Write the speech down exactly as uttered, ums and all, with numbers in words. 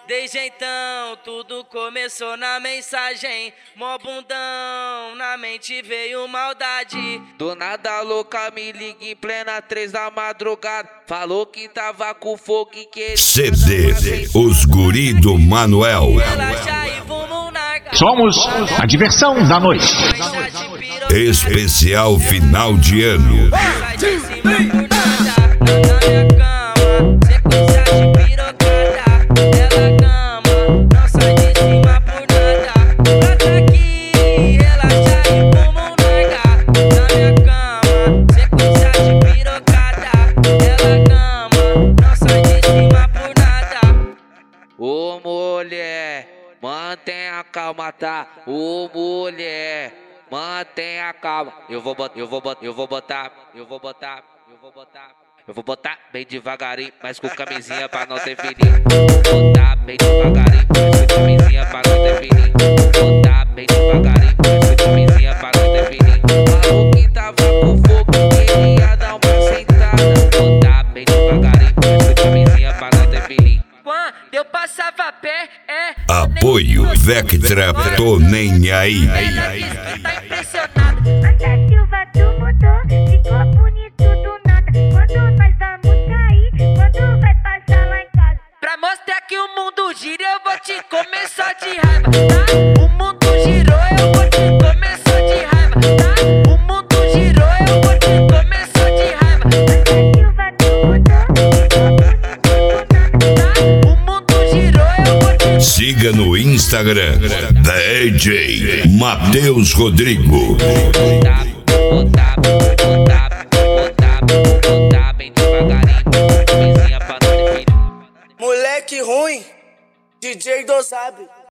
Desde então, tudo começou na mensagem. Mó bundão, na mente veio maldade. Do nada a louca me liga em plena três da madrugada. Falou que tava com fogo e que... C D, os guri do Manuel. Relaxa e vamos nargar. Somos a diversão da noite. Especial final de ano. Sai de cima por nada, na minha cama. Sequência de pirocada. Ela cama, não sai de cima por nada. Bota aqui, relaxa e vamos nargar. Na minha cama, sequência de pirocada. Ela cama, não sai de cima por nada. Ô mulher, mantenha a calma, tá? Ô mulher, mantenha a calma. Eu vou botar, eu vou botar, eu vou botar, eu vou botar, eu vou botar. Eu vou botar bem devagarinho, mas com camisinha pra não ter perigo. Vou botar bem devagarinho, mas com camisinha pra não ter perigo. Vou botar bem devagarinho, mas com camisinha pra não ter perigo. Falou que tava com fogo, que ia dar uma sentada. Vou botar bem devagarinho, mas com camisinha pra não ter perigo. Quando eu passava a pé, é. Apoio Vectra, tô nem aí. Ela diz que tá impressionada. Mas a Silva tu mudou, ficou bonito do nada. Quando nós vamos sair, quando vai passar lá em casa. Pra mostrar que o mundo gira, eu vou te comer só de raiva, tá? O mundo girou, eu vou te comer só de raiva, tá? O mundo girou, eu vou te comer só de raiva. Mas a Silva tu mudou, ficou bonito do nada. Tá? O mundo girou, eu vou te... Siga no Instagram D J Matheus Rodrigo. Botar, botar, botar, botar, botar bem devagarinho, com camisinha pra não ter perigo. Moleque ruim, D J Dozab.